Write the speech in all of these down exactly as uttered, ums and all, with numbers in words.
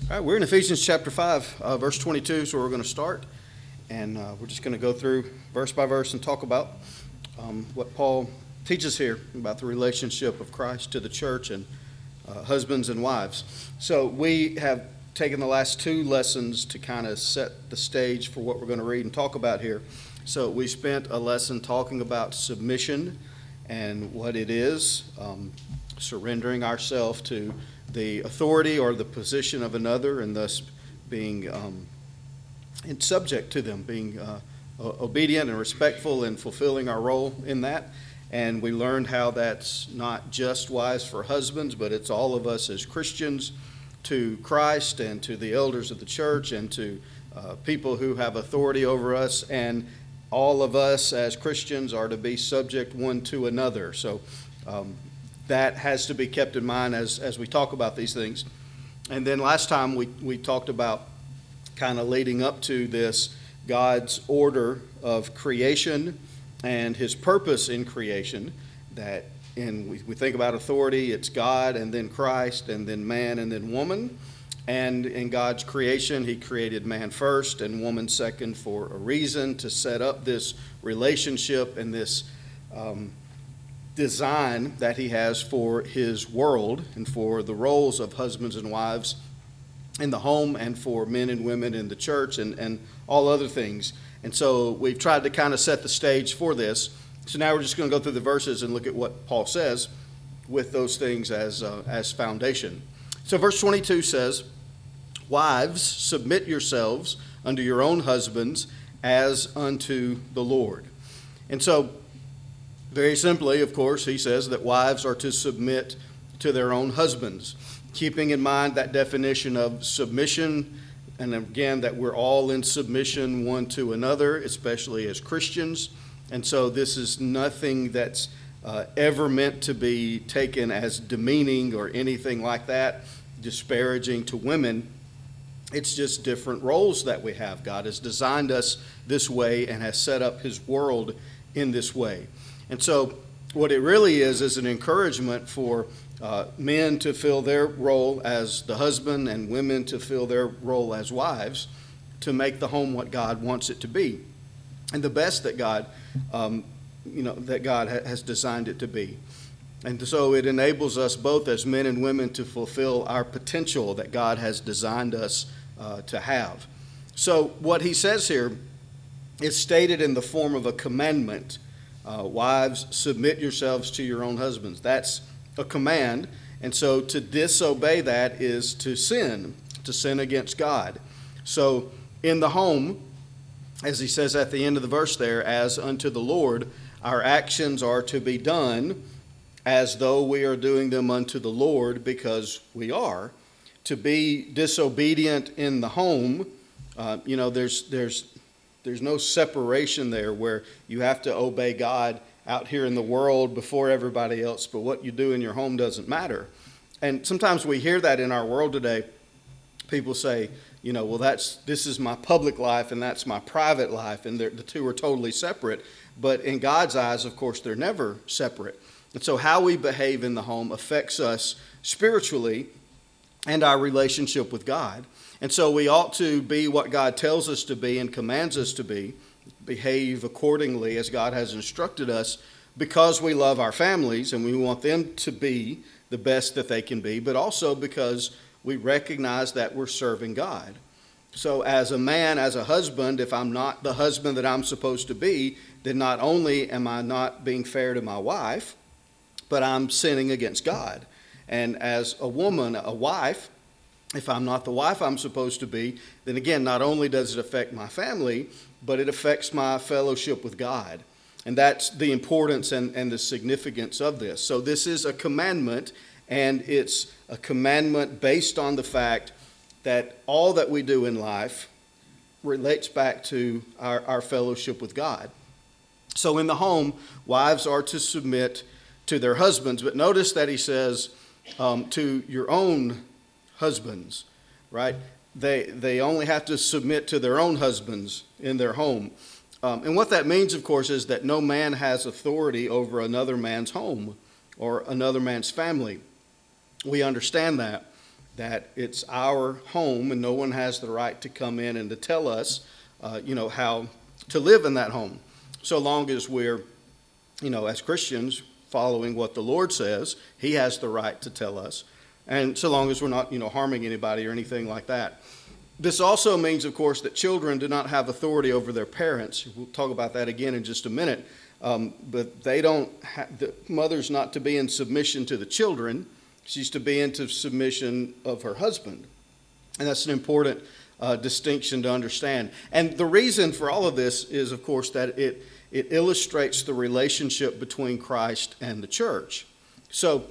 All right, we're in Ephesians chapter five, uh, verse twenty-two, so we're going to start. And uh, we're just going to go through verse by verse and talk about um, what Paul teaches here about the relationship of Christ to the church and uh, husbands and wives. So we have taken the last two lessons to kind of set the stage for what we're going to read and talk about here. So we spent a lesson talking about submission and what it is, um, surrendering ourselves to the authority or the position of another, and thus being um, and subject to them, being uh, obedient and respectful and fulfilling our role in that. And we learned how that's not just wise for husbands, but it's all of us as Christians to Christ and to the elders of the church and to uh, people who have authority over us. And all of us as Christians are to be subject one to another. So um, that has to be kept in mind as, as we talk about these things. And then last time we, we talked about kind of leading up to this God's order of creation and his purpose in creation, that in we, we think about authority, it's God and then Christ and then man and then woman. And in God's creation, he created man first and woman second for a reason, to set up this relationship and this um, design that he has for his world and for the roles of husbands and wives in the home and for men and women in the church and, and all other things. And so we've tried to kind of set the stage for this. So now we're just going to go through the verses and look at what Paul says with those things as uh, as foundation. So verse twenty-two says, "Wives, submit yourselves unto your own husbands as unto the Lord." And so very simply, of course, he says that wives are to submit to their own husbands, keeping in mind that definition of submission, and again, that we're all in submission one to another, especially as Christians. And so this is nothing that's uh, ever meant to be taken as demeaning or anything like that, disparaging to women. It's just different roles that we have. God has designed us this way and has set up his world in this way. And so what it really is is an encouragement for uh, men to fill their role as the husband and women to fill their role as wives, to make the home what God wants it to be, and the best that God, um, you know, that God ha- has designed it to be. And so it enables us both as men and women to fulfill our potential that God has designed us uh, to have. So what he says here is stated in the form of a commandment. Uh, wives, submit yourselves to your own husbands. That's a command. And so to disobey that is to sin, to sin against God. So in the home, as he says at the end of the verse there, as unto the Lord, our actions are to be done as though we are doing them unto the Lord, because we are. To be disobedient in the home, uh, you know, there's there's there's no separation there where you have to obey God out here in the world before everybody else, but what you do in your home doesn't matter. And sometimes we hear that in our world today. People say, you know, well, that's this is my public life and that's my private life, and the two are totally separate. But in God's eyes, of course, they're never separate. And so how we behave in the home affects us spiritually and our relationship with God. And so we ought to be what God tells us to be and commands us to be, behave accordingly as God has instructed us, because we love our families and we want them to be the best that they can be, but also because we recognize that we're serving God. So as a man, as a husband, if I'm not the husband that I'm supposed to be, then not only am I not being fair to my wife, but I'm sinning against God. And as a woman, a wife, if I'm not the wife I'm supposed to be, then again, not only does it affect my family, but it affects my fellowship with God. And that's the importance and, and the significance of this. So this is a commandment, and it's a commandment based on the fact that all that we do in life relates back to our, our fellowship with God. So in the home, wives are to submit to their husbands, but notice that he says um, to your own husbands, right? They they only have to submit to their own husbands in their home. Um, and what that means, of course, is that no man has authority over another man's home or another man's family. We understand that. that it's our home and no one has the right to come in and to tell us, uh, you know, how to live in that home. So long as we're, you know, as Christians following what the Lord says, he has the right to tell us. And so long as we're not, you know, harming anybody or anything like that. This also means, of course, that children do not have authority over their parents. We'll talk about that again in just a minute. Um, but they don't, ha- the mother's not to be in submission to the children. She's to be into submission of her husband. And that's an important uh, distinction to understand. And the reason for all of this is, of course, that it, it illustrates the relationship between Christ and the church. So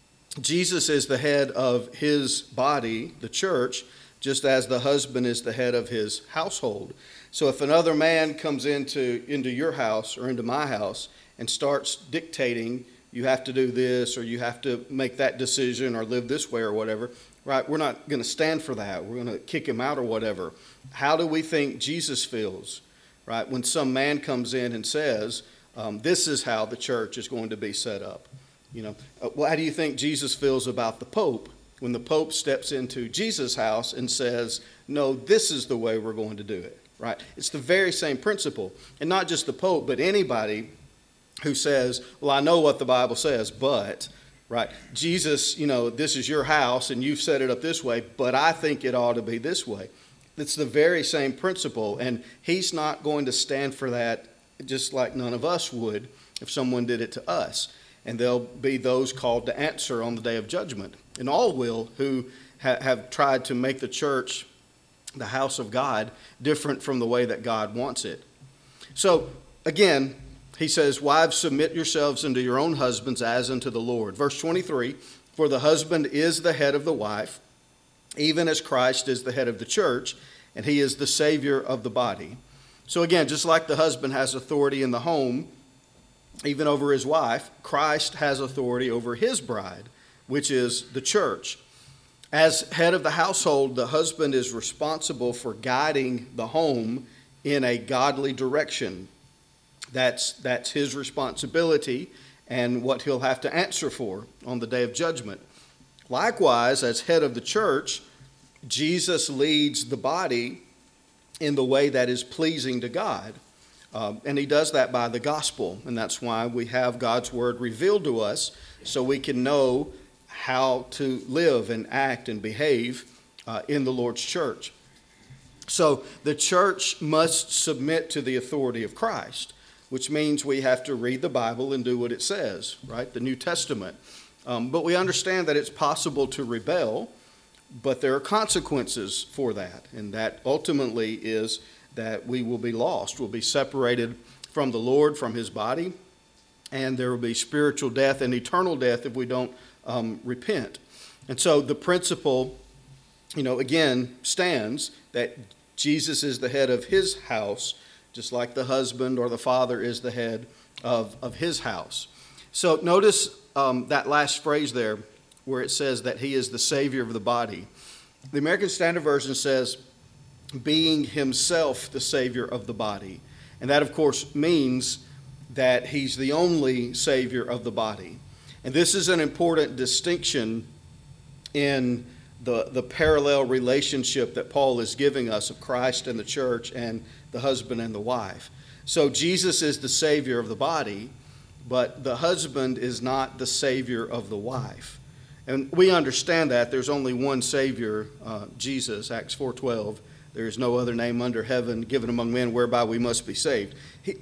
Jesus is the head of his body, the church, just as the husband is the head of his household. So if another man comes into, into your house or into my house and starts dictating, you have to do this or you have to make that decision or live this way or whatever, right? We're not going to stand for that. We're going to kick him out or whatever. How do we think Jesus feels, right, when some man comes in and says, um, this is how the church is going to be set up? You know, uh, well, how do you think Jesus feels about the Pope when the Pope steps into Jesus' house and says, no, this is the way we're going to do it, right? It's the very same principle. And not just the Pope, but anybody who says, well, I know what the Bible says, but, right, Jesus, you know, this is your house and you've set it up this way, but I think it ought to be this way. It's the very same principle, and he's not going to stand for that just like none of us would if someone did it to us. And there'll be those called to answer on the day of judgment. And all will who ha- have tried to make the church, the house of God, different from the way that God wants it. So, again, he says, wives, submit yourselves unto your own husbands as unto the Lord. Verse twenty-three, for the husband is the head of the wife, even as Christ is the head of the church, and he is the Savior of the body. So again, just like the husband has authority in the home, even over his wife, Christ has authority over his bride, which is the church. As head of the household, the husband is responsible for guiding the home in a godly direction. That's, that's his responsibility and what he'll have to answer for on the day of judgment. Likewise, as head of the church, Jesus leads the body in the way that is pleasing to God. Um, and he does that by the gospel, and that's why we have God's word revealed to us so we can know how to live and act and behave uh, in the Lord's church. So the church must submit to the authority of Christ, which means we have to read the Bible and do what it says, right? The New Testament. Um, but we understand that it's possible to rebel, but there are consequences for that, and that ultimately is that we will be lost. We'll be separated from the Lord, from his body, and there will be spiritual death and eternal death if we don't um, repent. And so the principle, you know, again, stands that Jesus is the head of his house, just like the husband or the father is the head of, of his house. So notice um, that last phrase there where it says that he is the Savior of the body. The American Standard Version says, being himself the Savior of the body. And that, of course, means that he's the only Savior of the body. And this is an important distinction in the, the parallel relationship that Paul is giving us of Christ and the church and the husband and the wife. So Jesus is the Savior of the body, but the husband is not the Savior of the wife. And we understand that there's only one Savior, uh, Jesus, Acts four twelve. There is no other name under heaven given among men whereby we must be saved. He,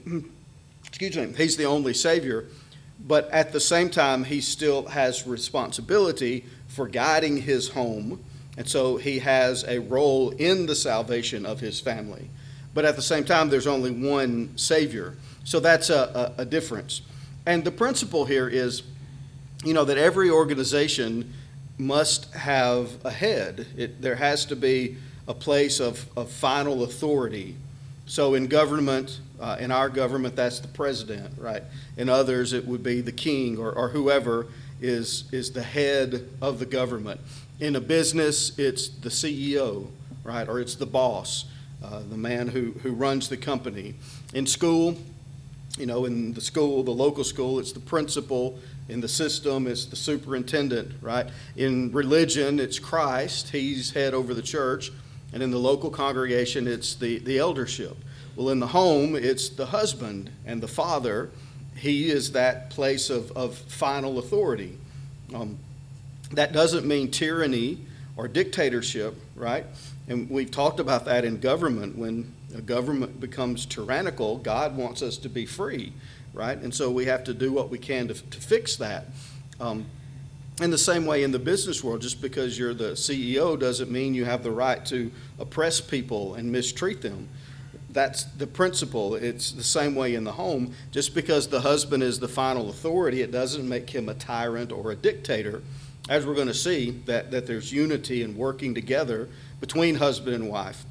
excuse me, he's the only Savior, but at the same time, he still has responsibility for guiding his home, and so he has a role in the salvation of his family. But at the same time, there's only one Savior. So that's a, a, a difference. And the principle here is, you know, that every organization must have a head. It, there has to be a place of, of final authority. So in government, uh, in our government, that's the president, right? In others, it would be the king or, or whoever is, is the head of the government. In a business, it's the C E O, right? Or it's the boss, uh, the man who, who runs the company. In school, You know, in the school, the local school, it's the principal. In the system, it's the superintendent, right? In religion, it's Christ. He's head over the church. And in the local congregation, it's the, the eldership. Well, in the home, it's the husband and the father. He is that place of, of final authority. Um, that doesn't mean tyranny or dictatorship, right? And we've talked about that in government. When a government becomes tyrannical, God wants us to be free, right? And so we have to do what we can to, to fix that. Um, in the same way in the business world, just because you're the C E O doesn't mean you have the right to oppress people and mistreat them. That's the principle. It's the same way in the home. Just because the husband is the final authority, it doesn't make him a tyrant or a dictator. As we're going to see, that, that there's unity and working together between husband and wife,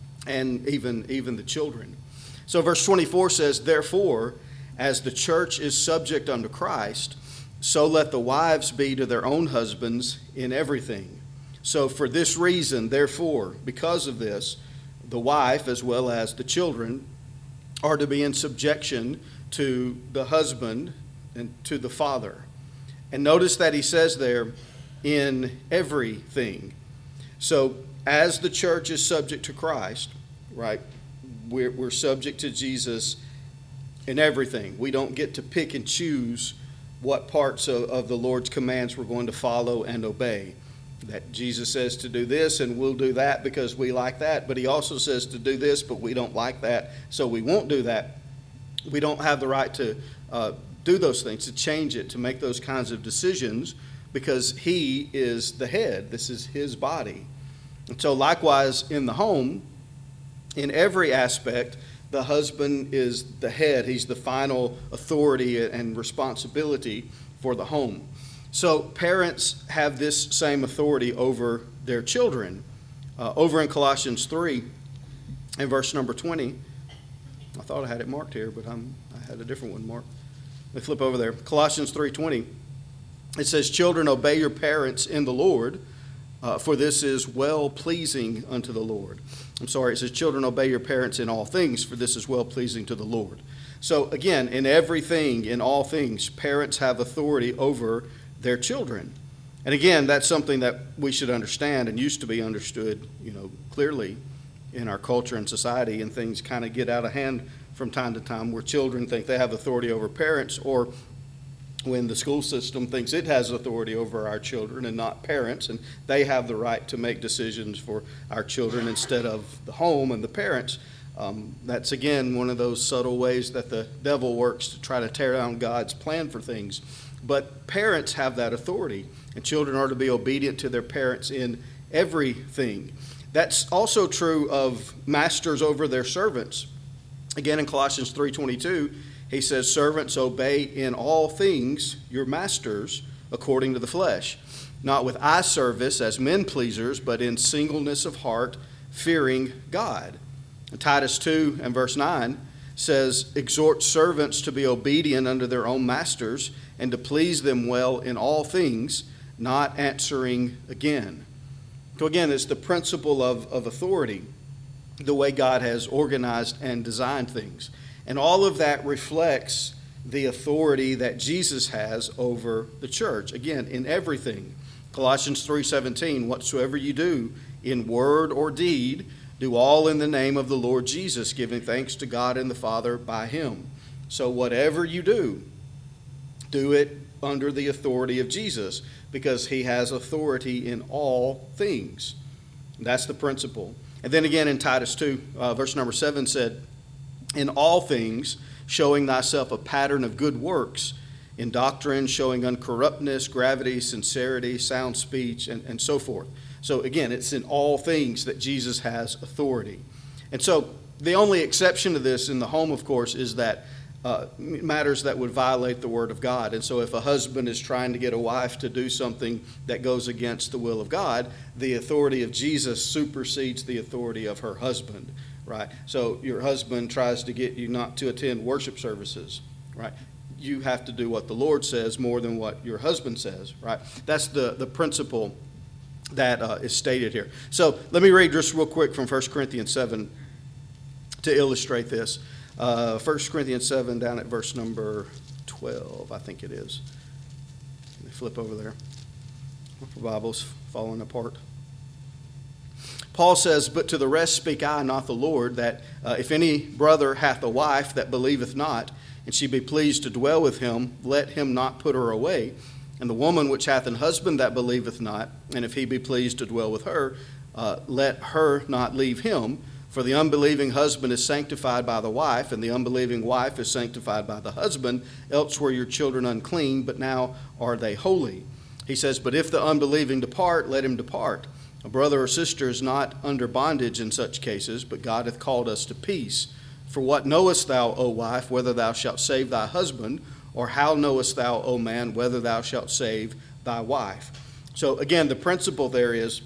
and even, even the children. So verse twenty-four says, "Therefore, as the church is subject unto Christ, so let the wives be to their own husbands in everything. So for this reason, therefore, because of this, the wife as well as the children are to be in subjection to the husband and to the father." And notice that he says there, in everything. So as the church is subject to Christ, right, we're, we're subject to Jesus in everything. We don't get to pick and choose what parts of, of the Lord's commands we're going to follow and obey. That Jesus says to do this and we'll do that because we like that, but he also says to do this, but we don't like that, so we won't do that. We don't have the right to uh, do those things, to change it, to make those kinds of decisions, because he is the head. This is his body. And so likewise in the home, in every aspect, the husband is the head. He's the final authority and responsibility for the home. So parents have this same authority over their children. Uh, over in Colossians three, in verse number twenty, I thought I had it marked here, but I'm, I had a different one marked. Let me flip over there. Colossians three twenty. It says, "Children, obey your parents in the Lord, uh, for this is well-pleasing unto the Lord." I'm sorry, it says, "Children, obey your parents in all things, for this is well-pleasing to the Lord." So again, in everything, in all things, parents have authority over their children. And again, that's something that we should understand and used to be understood, you know, clearly in our culture and society, and things kind of get out of hand from time to time where children think they have authority over parents, or when the school system thinks it has authority over our children and not parents, and they have the right to make decisions for our children instead of the home and the parents. Um, that's, again, one of those subtle ways that the devil works to try to tear down God's plan for things. But parents have that authority, and children are to be obedient to their parents in everything. That's also true of masters over their servants. Again, in Colossians three twenty-two, he says, "Servants, obey in all things your masters according to the flesh, not with eye service as men pleasers, but in singleness of heart, fearing God." And Titus two and verse nine says, "Exhort servants to be obedient unto their own masters, and to please them well in all things, not answering again." So again, it's the principle of, of authority, the way God has organized and designed things. And all of that reflects the authority that Jesus has over the church. Again, in everything. Colossians three seventeen, "Whatsoever you do in word or deed, do all in the name of the Lord Jesus, giving thanks to God and the Father by him." So whatever you do, do it under the authority of Jesus, because he has authority in all things. That's the principle. And then again in Titus two, uh, verse number seven said, "In all things, showing thyself a pattern of good works, in doctrine, showing uncorruptness, gravity, sincerity, sound speech," and, and so forth. So again, it's in all things that Jesus has authority. And so the only exception to this in the home, of course, is that uh, matters that would violate the Word of God. And so if a husband is trying to get a wife to do something that goes against the will of God, the authority of Jesus supersedes the authority of her husband, right? So your husband tries to get you not to attend worship services, right? You have to do what the Lord says more than what your husband says, right? That's the, the principle that uh, is stated here. So let me read just real quick from First Corinthians seven to illustrate this. Uh, First Corinthians seven, down at verse number twelve, I think it is. Let me flip over there. The Bible's falling apart. Paul says, "But to the rest speak I, not the Lord, that uh, if any brother hath a wife that believeth not, and she be pleased to dwell with him, let him not put her away. And the woman which hath an husband that believeth not, and if he be pleased to dwell with her, uh, let her not leave him. For the unbelieving husband is sanctified by the wife, and the unbelieving wife is sanctified by the husband. Else were your children unclean, but now are they holy." He says, "But if the unbelieving depart, let him depart. A brother or sister is not under bondage in such cases, but God hath called us to peace. For what knowest thou, O wife, whether thou shalt save thy husband? Or how knowest thou, O man, whether thou shalt save thy wife?" So again, the principle there is,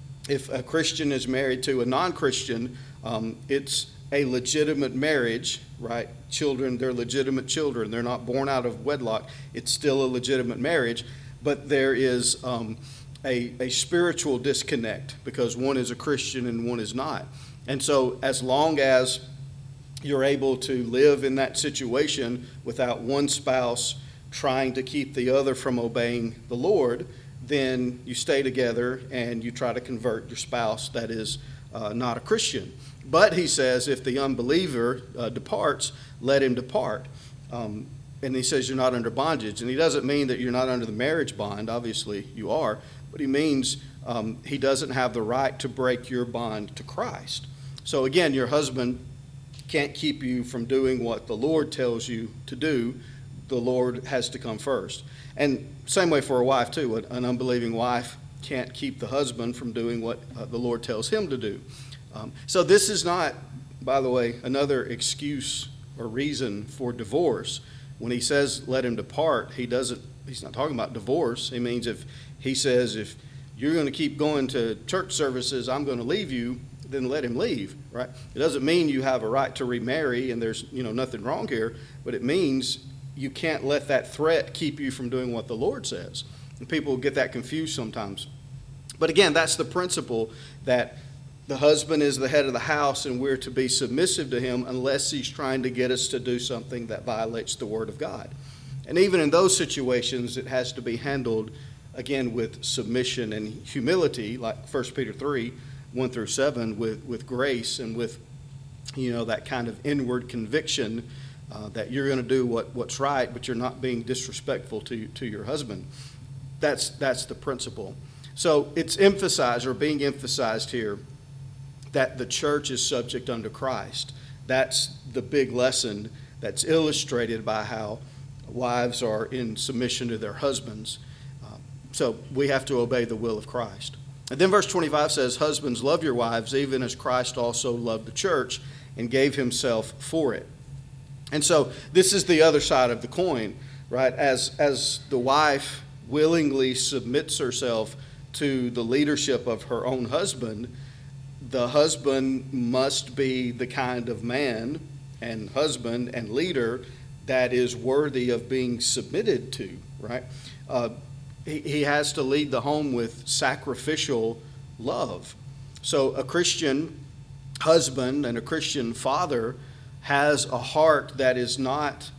if a Christian is married to a non-Christian, um, it's a legitimate marriage, right? Children, they're legitimate children. They're not born out of wedlock. It's still a legitimate marriage. But there is um, a, a spiritual disconnect because one is a Christian and one is not. And so as long as you're able to live in that situation without one spouse trying to keep the other from obeying the Lord, then you stay together and you try to convert your spouse that is uh, not a Christian. But he says if the unbeliever uh, departs, let him depart. Um, and he says you're not under bondage. And he doesn't mean that you're not under the marriage bond. Obviously you are. But he means um, he doesn't have the right to break your bond to Christ. So again, your husband can't keep you from doing what the Lord tells you to do. The Lord has to come first. And same way for a wife too. An unbelieving wife can't keep the husband from doing what uh, the Lord tells him to do. Um, so this is not, by the way, another excuse or reason for divorce. When he says let him depart, he doesn't, he's not talking about divorce. He means if he says if you're going to keep going to church services, I'm going to leave you, then let him leave, right? It doesn't mean you have a right to remarry and there's, you know, nothing wrong here, but it means you can't let that threat keep you from doing what the Lord says. And people get that confused sometimes. But again, that's the principle, that the husband is the head of the house and we're to be submissive to him unless he's trying to get us to do something that violates the Word of God. And even in those situations, it has to be handled, again, with submission and humility, like First Peter three, one through seven, with, with grace and with, you know, that kind of inward conviction uh, that you're going to do what, what's right, but you're not being disrespectful to, to your husband. That's, that's the principle. So it's emphasized, or being emphasized here, that the church is subject unto Christ. That's the big lesson that's illustrated by how wives are in submission to their husbands. Uh, so we have to obey the will of Christ. And then verse twenty-five says, "Husbands, love your wives, even as Christ also loved the church and gave himself for it." And so this is the other side of the coin, right? As, as the wife willingly submits herself to the leadership of her own husband, the husband must be the kind of man and husband and leader that is worthy of being submitted to, right? Uh, he, he has to lead the home with sacrificial love. So a Christian husband and a Christian father has a heart that is not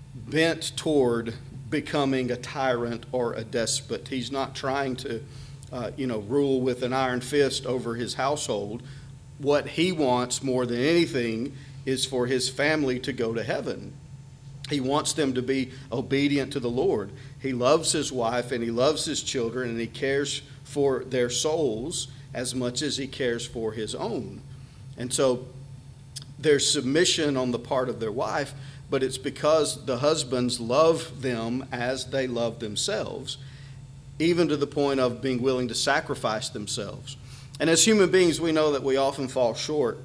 bent toward becoming a tyrant or a despot. He's not trying to Uh, you know, rule with an iron fist over his household. What he wants more than anything is for his family to go to heaven. He wants them to be obedient to the Lord. He loves his wife and he loves his children and he cares for their souls as much as he cares for his own. And so there's submission on the part of their wife, but it's because the husbands love them as they love themselves, even to the point of being willing to sacrifice themselves. And as human beings, we know that we often fall short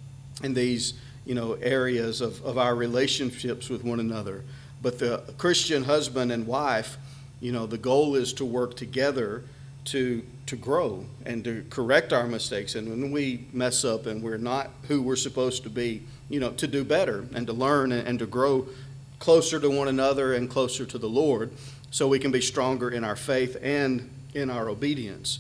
in these, you know, areas of, of our relationships with one another. But the Christian husband and wife, you know, the goal is to work together to to grow and to correct our mistakes. And when we mess up and we're not who we're supposed to be, you know, to do better and to learn and, and to grow closer to one another and closer to the Lord, so we can be stronger in our faith and in our obedience.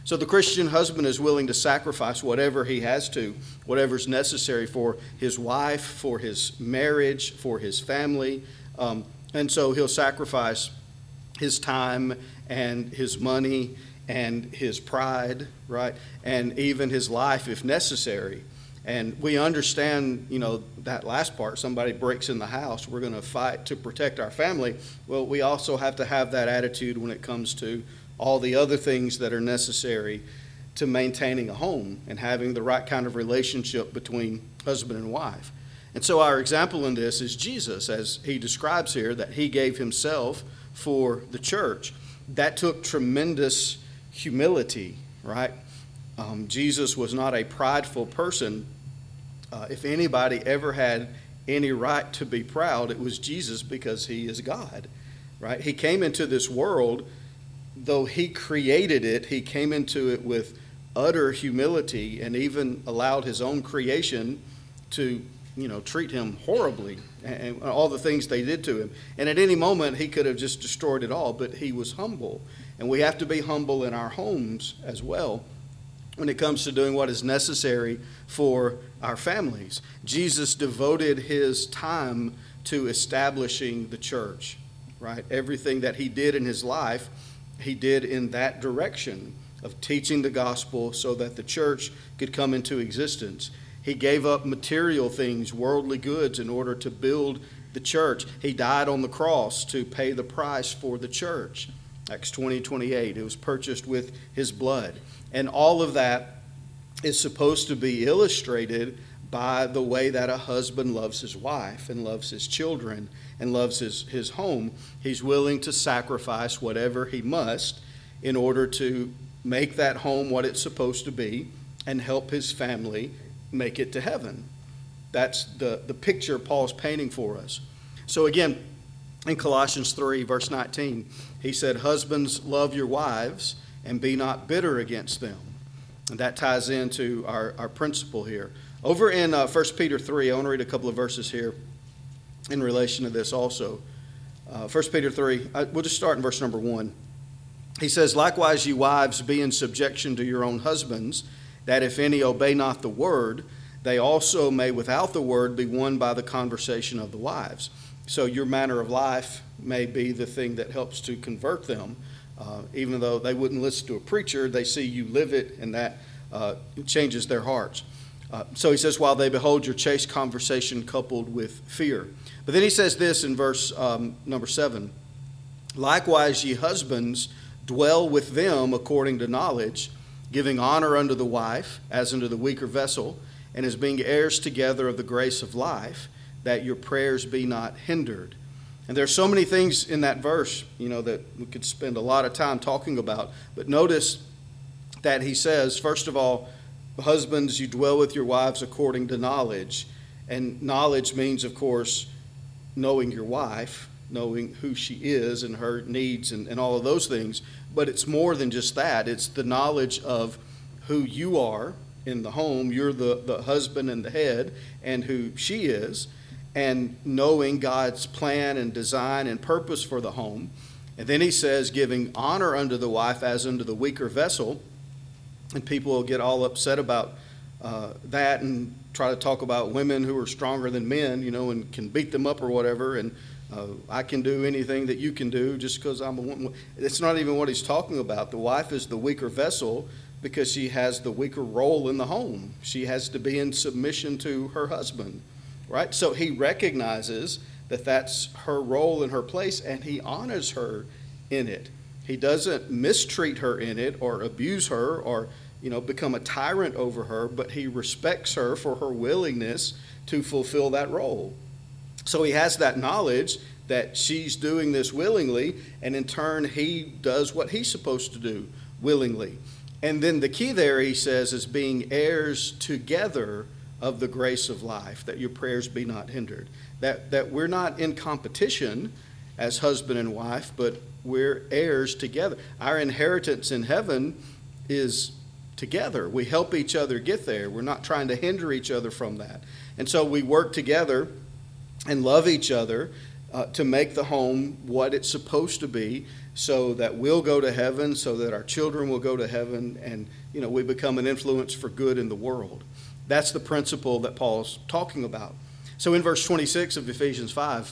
So the Christian husband is willing to sacrifice whatever he has to, whatever's necessary for his wife, for his marriage, for his family. Um, and so he'll sacrifice his time and his money and his pride, right? And even his life if necessary. And we understand, you know, that last part, somebody breaks in the house, we're going to fight to protect our family. Well, we also have to have that attitude when it comes to all the other things that are necessary to maintaining a home and having the right kind of relationship between husband and wife. And so our example in this is Jesus, as he describes here, that he gave himself for the church. That took tremendous humility, right? Um, Jesus was not a prideful person. Uh, if anybody ever had any right to be proud, it was Jesus, because he is God, right? He came into this world, though he created it, he came into it with utter humility and even allowed his own creation to, you know, treat him horribly and all the things they did to him. And at any moment, he could have just destroyed it all, but he was humble. And we have to be humble in our homes as well when it comes to doing what is necessary for our families. Jesus devoted his time to establishing the church, right? Everything that he did in his life, he did in that direction of teaching the gospel so that the church could come into existence. He gave up material things, worldly goods, in order to build the church. He died on the cross to pay the price for the church. Acts twenty, twenty-eight, it was purchased with his blood. And all of that is supposed to be illustrated by the way that a husband loves his wife and loves his children and loves his, his home. He's willing to sacrifice whatever he must in order to make that home what it's supposed to be and help his family make it to heaven. That's the, the picture Paul's painting for us. So again, in Colossians three, verse nineteen, he said, "Husbands, love your wives and be not bitter against them." And that ties into our, our principle here. Over in uh, First Peter three, I want to read a couple of verses here in relation to this also. Uh, First Peter three, I, we'll just start in verse number one. He says, "Likewise, ye wives, be in subjection to your own husbands, that if any obey not the word, they also may without the word be won by the conversation of the wives." So your manner of life may be the thing that helps to convert them. Uh, even though they wouldn't listen to a preacher, they see you live it, and that uh, changes their hearts. Uh, so he says, "While they behold your chaste conversation coupled with fear." But then he says this in verse um, number seven, "Likewise, ye husbands, dwell with them according to knowledge, giving honor unto the wife as unto the weaker vessel, and as being heirs together of the grace of life, that your prayers be not hindered." And there's so many things in that verse, you know, that we could spend a lot of time talking about. But notice that he says, first of all, husbands, you dwell with your wives according to knowledge. And knowledge means, of course, knowing your wife, knowing who she is and her needs and, and all of those things. But it's more than just that. It's the knowledge of who you are in the home. You're the, the husband and the head, and who she is. And knowing God's plan and design and purpose for the home. And then he says, giving honor unto the wife as unto the weaker vessel. And people will get all upset about uh, that and try to talk about women who are stronger than men, you know, and can beat them up or whatever. And uh, I can do anything that you can do just because I'm a woman. It's not even what he's talking about. The wife is the weaker vessel because she has the weaker role in the home. She has to be in submission to her husband. Right? So he recognizes that that's her role and her place, and he honors her in it. He doesn't mistreat her in it or abuse her or, you know, become a tyrant over her, but he respects her for her willingness to fulfill that role. So he has that knowledge that she's doing this willingly, and in turn he does what he's supposed to do willingly. And then the key there, he says, is being heirs together of the grace of life, that your prayers be not hindered. That that we're not in competition as husband and wife, but we're heirs together. Our inheritance in heaven is together. We help each other get there. We're not trying to hinder each other from that. And so we work together and love each other uh, to make the home what it's supposed to be, so that we'll go to heaven, so that our children will go to heaven, and, you know, we become an influence for good in the world. That's the principle that Paul's talking about. So in verse twenty-six of Ephesians five,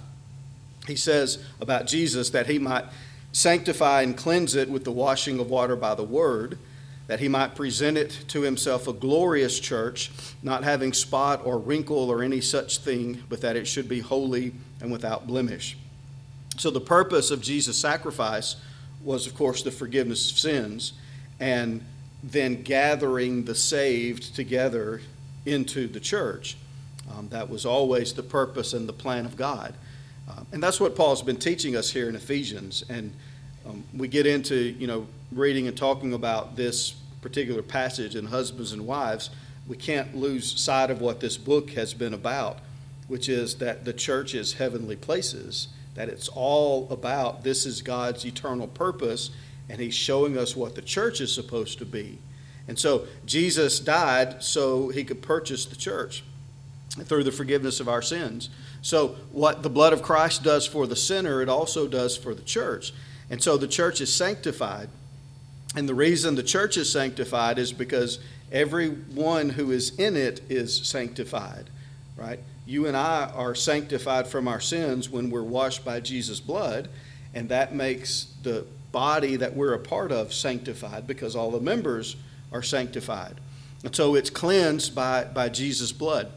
he says about Jesus that he might sanctify and cleanse it with the washing of water by the word, that he might present it to himself a glorious church, not having spot or wrinkle or any such thing, but that it should be holy and without blemish. So the purpose of Jesus' sacrifice was, of course, the forgiveness of sins, and then gathering the saved together into the church. Um, that was always the purpose and the plan of God. Uh, and that's what Paul's been teaching us here in Ephesians. And um, we get into, you know, reading and talking about this particular passage in husbands and wives. We can't lose sight of what this book has been about, which is that the church is heavenly places, that it's all about this is God's eternal purpose, and he's showing us what the church is supposed to be. And so Jesus died so he could purchase the church through the forgiveness of our sins. So what the blood of Christ does for the sinner, it also does for the church. And so the church is sanctified. And the reason the church is sanctified is because everyone who is in it is sanctified, right? You and I are sanctified from our sins when we're washed by Jesus' blood, and that makes the body that we're a part of sanctified because all the members are sanctified. And so it's cleansed by, by Jesus' blood.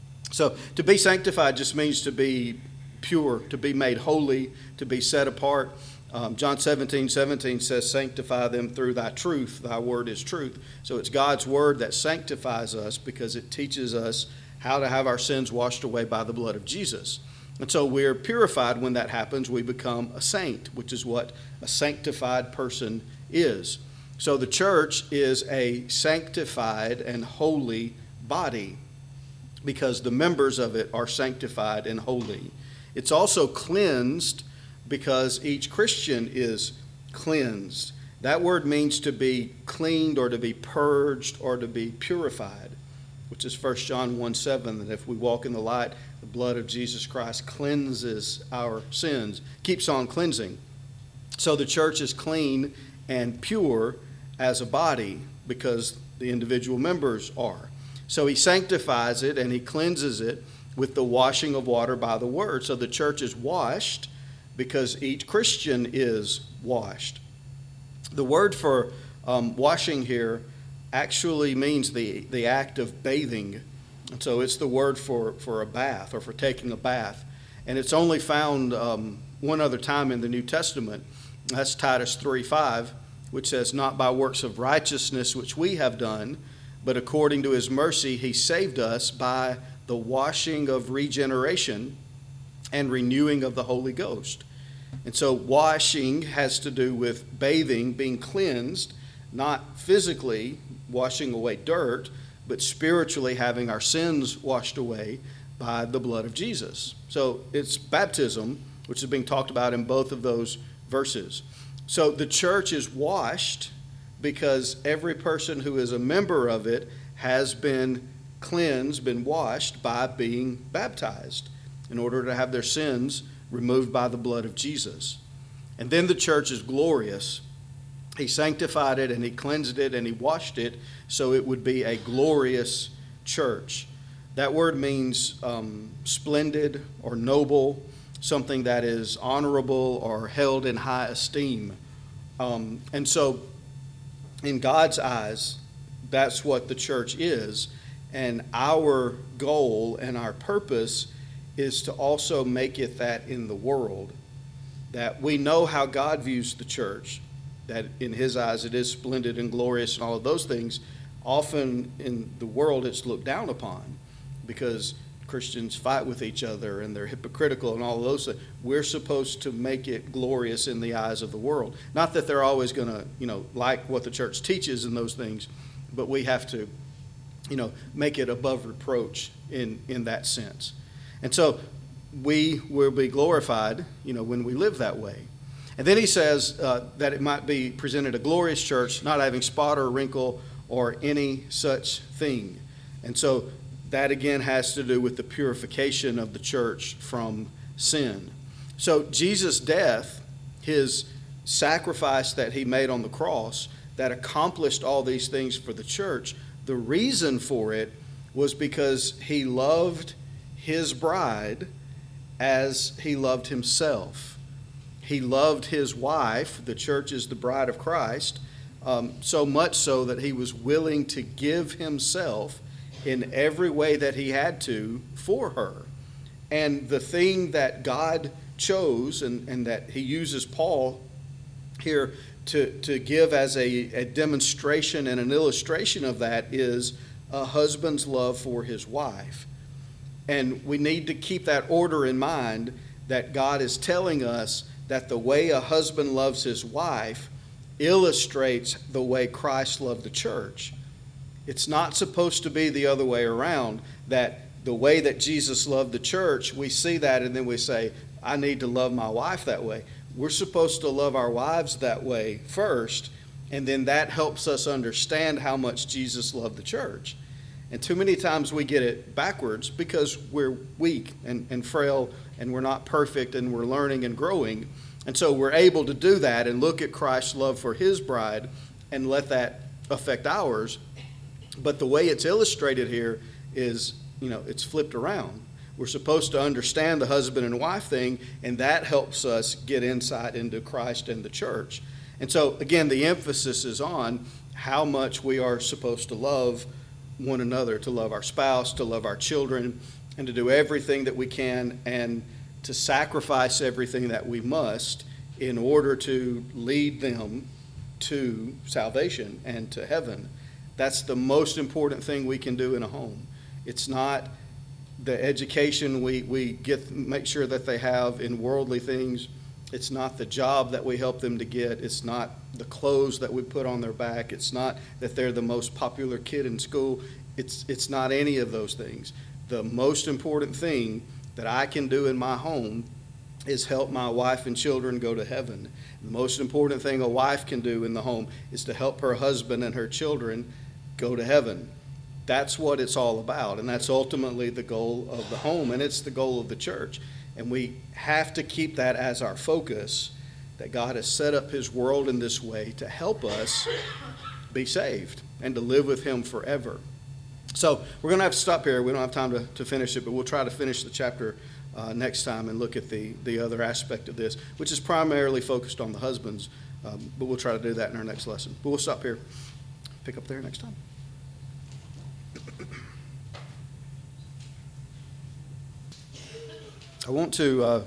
So to be sanctified just means to be pure, to be made holy, to be set apart. Um, John seventeen seventeen says, sanctify them through thy truth. Thy word is truth. So it's God's word that sanctifies us because it teaches us how to have our sins washed away by the blood of Jesus. And so we're purified when that happens. We become a saint, which is what a sanctified person is. So the church is a sanctified and holy body because the members of it are sanctified and holy. It's also cleansed because each Christian is cleansed. That word means to be cleaned or to be purged or to be purified, which is First John one seven, that if we walk in the light, the blood of Jesus Christ cleanses our sins, keeps on cleansing. So the church is clean and pure as a body because the individual members are. So he sanctifies it and he cleanses it with the washing of water by the word. So the church is washed because each Christian is washed. The word for um, washing here actually means the, the act of bathing. And so it's the word for, for a bath or for taking a bath. And it's only found um, one other time in the New Testament. That's Titus three five, which says, not by works of righteousness which we have done, but according to his mercy he saved us by the washing of regeneration and renewing of the Holy Ghost. And so washing has to do with bathing, being cleansed, not physically washing away dirt, but spiritually having our sins washed away by the blood of Jesus. So it's baptism, which is being talked about in both of those verses. So the church is washed because every person who is a member of it has been cleansed, been washed by being baptized in order to have their sins removed by the blood of Jesus. And then the church is glorious. He sanctified it and he cleansed it and he washed it so it would be a glorious church. That word means um, splendid or noble, something that is honorable or held in high esteem. Um, and so in God's eyes, that's what the church is. And our goal and our purpose is to also make it that in the world, that we know how God views the church, that in his eyes it is splendid and glorious and all of those things. Often in the world it's looked down upon because Christians fight with each other and they're hypocritical and all of those things. We're supposed to make it glorious in the eyes of the world. Not that they're always going to, you know, like what the church teaches and those things, but we have to, you know, make it above reproach in, in that sense. And so we will be glorified, you know, when we live that way. And then he says uh, that it might be presented a glorious church, not having spot or wrinkle or any such thing. And so that again has to do with the purification of the church from sin. So Jesus' death, his sacrifice that he made on the cross that accomplished all these things for the church, the reason for it was because he loved his bride as he loved himself. He loved his wife, the church is the bride of Christ, um, so much so that he was willing to give himself in every way that he had to for her. And the thing that God chose, and, and that he uses Paul here to, to give as a, a demonstration and an illustration of that, is a husband's love for his wife. And we need to keep that order in mind, that God is telling us that the way a husband loves his wife illustrates the way Christ loved the church. It's not supposed to be the other way around, that the way that Jesus loved the church, we see that and then we say, I need to love my wife that way. We're supposed to love our wives that way first, and then that helps us understand how much Jesus loved the church. And too many times we get it backwards because we're weak and, and frail, and we're not perfect, and we're learning and growing. And so we're able to do that and look at Christ's love for his bride and let that affect ours. But the way it's illustrated here is, you know, it's flipped around. We're supposed to understand the husband and wife thing, and that helps us get insight into Christ and the church. And so, again, the emphasis is on how much we are supposed to love one another, to love our spouse, to love our children, and to do everything that we can, and to sacrifice everything that we must in order to lead them to salvation and to heaven. That's the most important thing we can do in a home. It's not the education we, we get, make sure that they have in worldly things. It's not the job that we help them to get. It's not the clothes that we put on their back. It's not that they're the most popular kid in school. It's, it's not any of those things. The most important thing that I can do in my home is help my wife and children go to heaven. The most important thing a wife can do in the home is to help her husband and her children go to heaven. That's what it's all about, and that's ultimately the goal of the home, and it's the goal of the church. And we have to keep that as our focus, that God has set up his world in this way to help us be saved and to live with him forever. So we're going to have to stop here. We don't have time to, to finish it, but we'll try to finish the chapter uh, next time and look at the, the other aspect of this, which is primarily focused on the husbands, um, but we'll try to do that in our next lesson. But we'll stop here. Pick up there next time. I want to uh,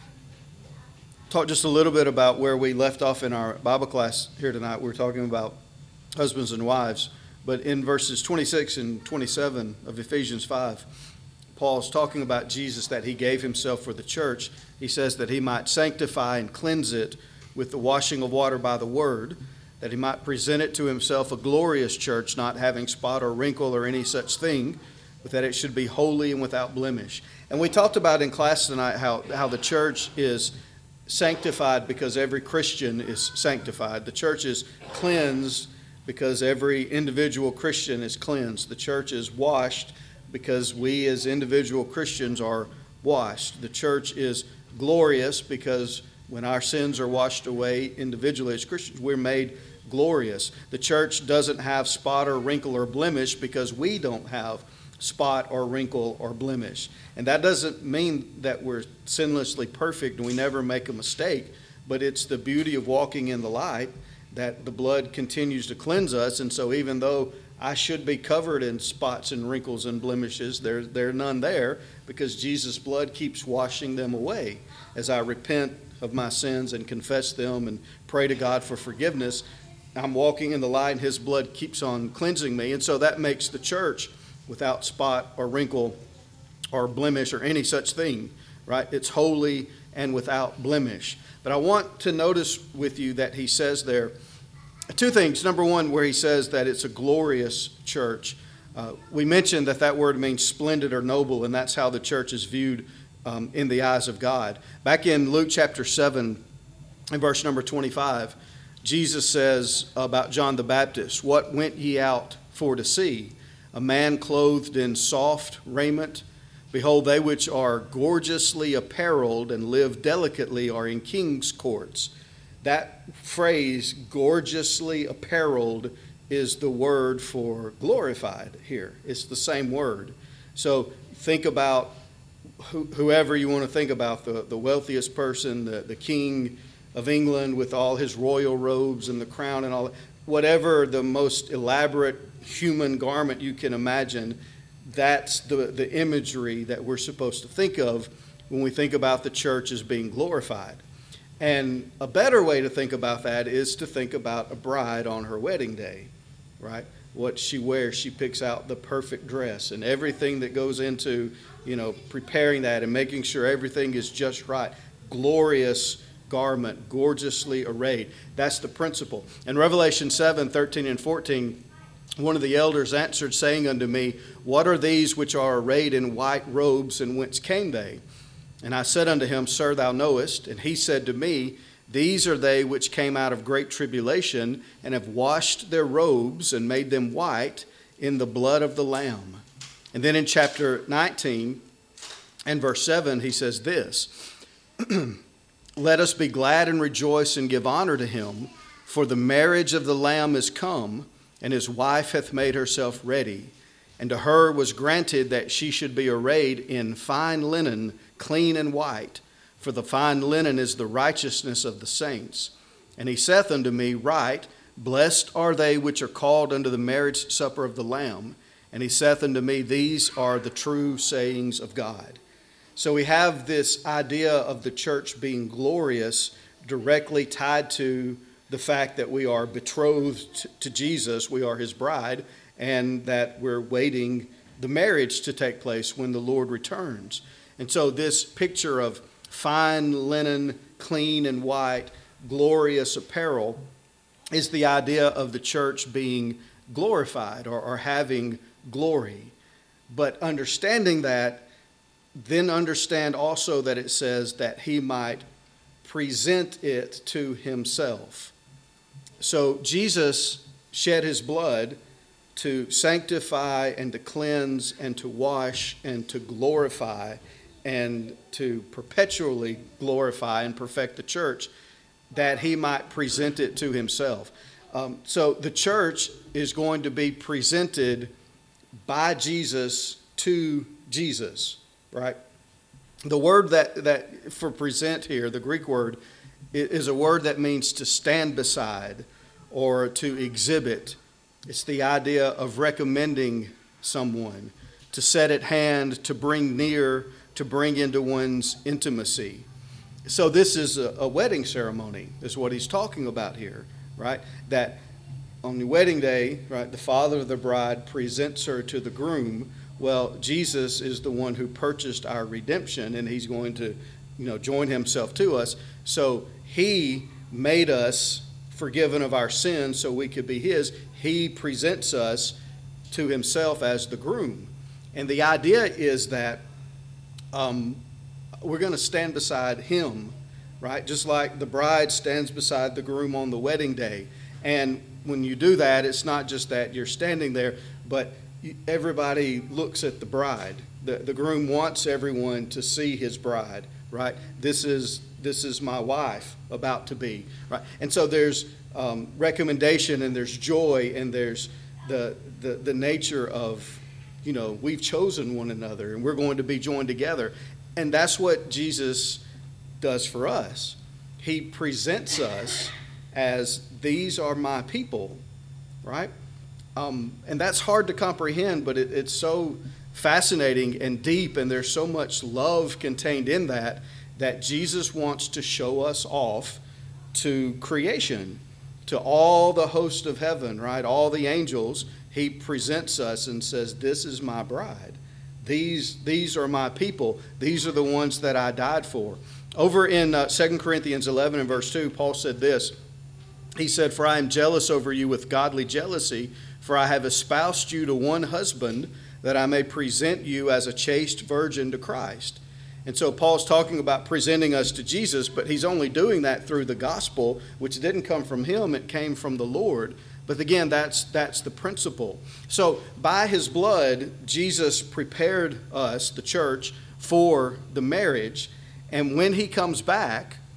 talk just a little bit about where we left off in our Bible class here tonight. We're talking about husbands and wives. But in verses twenty-six and twenty-seven of Ephesians five, Paul's talking about Jesus, that he gave himself for the church. He says that he might sanctify and cleanse it with the washing of water by the word, that he might present it to himself a glorious church, not having spot or wrinkle or any such thing, but that it should be holy and without blemish. And we talked about in class tonight how, how the church is sanctified because every Christian is sanctified. The church is cleansed because every individual Christian is cleansed. The church is washed because we as individual Christians are washed. The church is glorious because when our sins are washed away individually as Christians, we're made glorious. The church doesn't have spot or wrinkle or blemish because we don't have spot or wrinkle or blemish. And that doesn't mean that we're sinlessly perfect and we never make a mistake, but it's the beauty of walking in the light that the blood continues to cleanse us. And so even though I should be covered in spots and wrinkles and blemishes, there, there are none there, because Jesus' blood keeps washing them away. As I repent of my sins and confess them and pray to God for forgiveness, I'm walking in the light and his blood keeps on cleansing me. And so that makes the church without spot or wrinkle or blemish or any such thing, right? It's holy and without blemish. But I want to notice with you that he says there two things. Number one, where he says that it's a glorious church. Uh, we mentioned that that word means splendid or noble, and that's how the church is viewed um, in the eyes of God. Back in Luke chapter seven, in verse number twenty-five, Jesus says about John the Baptist, "What went ye out for to see? A man clothed in soft raiment? Behold, they which are gorgeously apparelled and live delicately are in king's courts. that phrase, gorgeously apparelled, is the word for glorified here. It's the same word. So think about who, whoever you want to think about, the, the wealthiest person, the, the king of England with all his royal robes and the crown and all, whatever the most elaborate human garment you can imagine, that's the, the imagery that we're supposed to think of when we think about the church as being glorified. And a better way to think about that is to think about a bride on her wedding day, right? What she wears, she picks out the perfect dress and everything that goes into, you know, preparing that and making sure everything is just right. Glorious garment, gorgeously arrayed. That's the principle. In Revelation seven, thirteen and fourteen, one of the elders answered, saying unto me, What are these which are arrayed in white robes, and whence came they? And I said unto him, Sir, thou knowest. And he said to me, These are they which came out of great tribulation, and have washed their robes, and made them white in the blood of the Lamb. And then in chapter nineteen and verse seven, he says this, Let us be glad and rejoice and give honor to him, for the marriage of the Lamb is come, and his wife hath made herself ready. And to her was granted that she should be arrayed in fine linen, clean and white, for the fine linen is the righteousness of the saints. And he saith unto me, Write, Blessed are they which are called unto the marriage supper of the Lamb. And he saith unto me, These are the true sayings of God. So we have this idea of the church being glorious directly tied to the fact that we are betrothed to Jesus, we are his bride, and that we're waiting the marriage to take place when the Lord returns. And so this picture of fine linen, clean and white, glorious apparel is the idea of the church being glorified or, or having glory. But understanding that, then understand also that it says that he might present it to himself. So Jesus shed his blood to sanctify and to cleanse and to wash and to glorify and to perpetually glorify and perfect the church, that he might present it to himself. Um, so the church is going to be presented by Jesus to Jesus, right? The word that, that for present here, the Greek word, is a word that means to stand beside or to exhibit. It's the idea of recommending someone, to set at hand, to bring near, to bring into one's intimacy. So this is a, a wedding ceremony, is what he's talking about here, right? That on the wedding day, right, the father of the bride presents her to the groom. Well, Jesus is the one who purchased our redemption, and he's going to, you know, join himself to us. So he made us forgiven of our sins so we could be his. He presents us to himself as the groom. And the idea is that um, we're going to stand beside him, right? Just like the bride stands beside the groom on the wedding day. And when you do that, it's not just that you're standing there, but everybody looks at the bride. The, the groom wants everyone to see his bride, right? This is this is my wife about to be, right? And so there's um, recommendation, and there's joy, and there's the, the the nature of, you know, we've chosen one another, and we're going to be joined together. And that's what Jesus does for us. He presents us as, these are my people, right? Um, and that's hard to comprehend, but it, it's so fascinating and deep, and there's so much love contained in that, that Jesus wants to show us off to creation, to all the host of heaven, right? All the angels. He presents us and says, this is my bride. These, these are my people. These are the ones that I died for. Over in uh, Second Corinthians eleven and verse two, Paul said this. He said, For I am jealous over you with godly jealousy, for I have espoused you to one husband, that I may present you as a chaste virgin to Christ. And so Paul's talking about presenting us to Jesus, but he's only doing that through the gospel, which didn't come from him, it came from the Lord. But again, that's that's the principle. So by his blood, Jesus prepared us, the church, for the marriage. And when he comes back,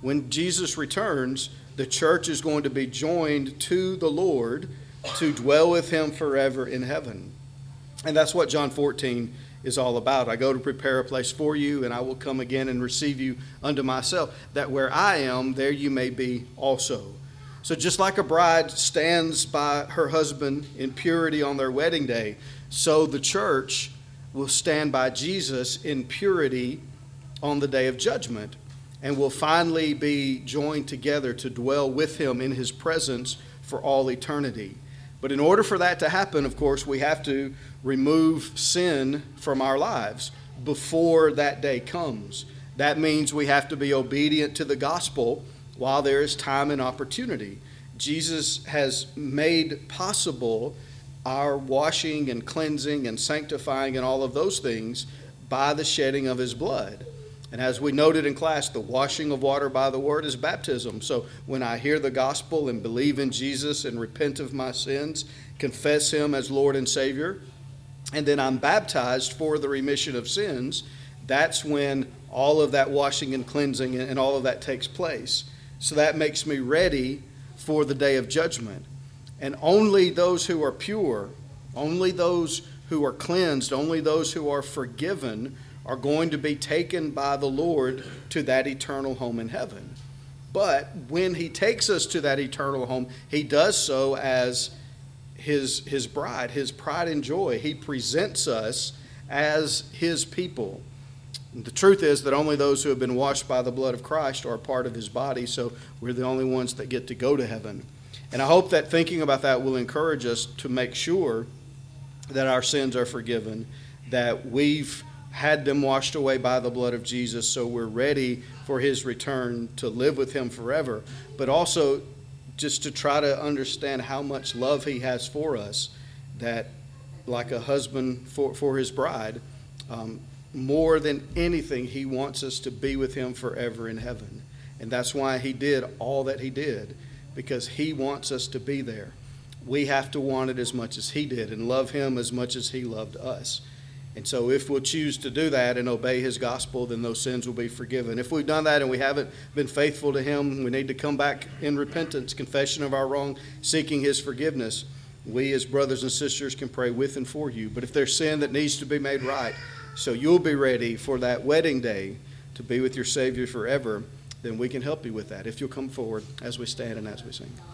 when Jesus returns, the church is going to be joined to the Lord to dwell with him forever in heaven. And that's what John fourteen is all about. I go to prepare a place for you, and I will come again and receive you unto myself, that where I am, there you may be also. So just like a bride stands by her husband in purity on their wedding day, so the church will stand by Jesus in purity on the day of judgment, and will finally be joined together to dwell with him in his presence for all eternity. But in order for that to happen, of course, we have to remove sin from our lives before that day comes. That means we have to be obedient to the gospel while there is time and opportunity. Jesus has made possible our washing and cleansing and sanctifying and all of those things by the shedding of his blood. And as we noted in class, the washing of water by the word is baptism. So when I hear the gospel and believe in Jesus and repent of my sins, confess him as Lord and Savior, and then I'm baptized for the remission of sins, that's when all of that washing and cleansing and all of that takes place. So that makes me ready for the day of judgment. And only those who are pure, only those who are cleansed, only those who are forgiven are going to be taken by the Lord to that eternal home in heaven. But when he takes us to that eternal home, he does so as his, his bride, his pride and joy. He presents us as his people. The truth is that only those who have been washed by the blood of Christ are a part of his body, so we're the only ones that get to go to heaven. And I hope that thinking about that will encourage us to make sure that our sins are forgiven, that we've had them washed away by the blood of Jesus, so we're ready for his return to live with him forever, but also just to try to understand how much love he has for us, that like a husband for, for his bride, um, more than anything, he wants us to be with him forever in heaven. And that's why he did all that he did, because he wants us to be there. We have to want it as much as he did and love him as much as he loved us. And so if we'll choose to do that and obey his gospel, then those sins will be forgiven. If we've done that and we haven't been faithful to him, we need to come back in repentance, confession of our wrong, seeking his forgiveness. We as brothers and sisters can pray with and for you. But if there's sin that needs to be made right, so you'll be ready for that wedding day to be with your Savior forever, then we can help you with that if you'll come forward as we stand and as we sing.